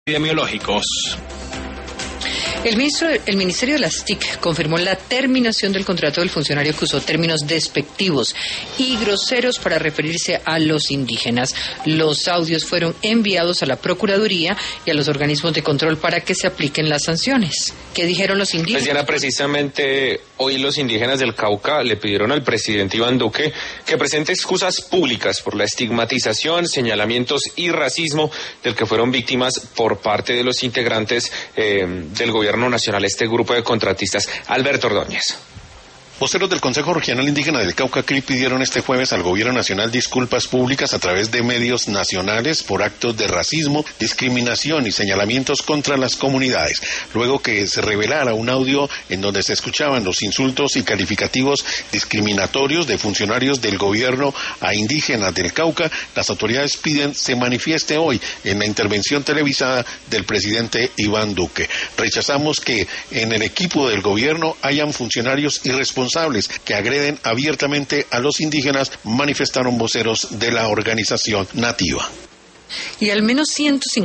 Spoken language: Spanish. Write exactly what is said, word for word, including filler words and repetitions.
Epidemiológicos. El, ministro, el Ministerio de las T I C confirmó la terminación del contrato del funcionario que usó términos despectivos y groseros para referirse a los indígenas. Los audios fueron enviados a la Procuraduría y a los organismos de control para que se apliquen las sanciones. ¿Qué dijeron los indígenas? Pues Diana, precisamente hoy los indígenas del Cauca le pidieron al presidente Iván Duque que presente excusas públicas por la estigmatización, señalamientos y racismo del que fueron víctimas por parte de los integrantes eh, del gobierno nacional, este grupo de contratistas. Alberto Ordóñez. Voceros del Consejo Regional Indígena del Cauca, C R I, pidieron este jueves al Gobierno Nacional disculpas públicas a través de medios nacionales por actos de racismo, discriminación y señalamientos contra las comunidades, luego que se revelara un audio en donde se escuchaban los insultos y calificativos discriminatorios de funcionarios del gobierno a indígenas del Cauca. Las autoridades piden se manifieste hoy en la intervención televisada del presidente Iván Duque. Rechazamos que en el equipo del gobierno hayan funcionarios irresponsables que agreden abiertamente a los indígenas, manifestaron voceros de la organización nativa. Y al menos ciento cincuenta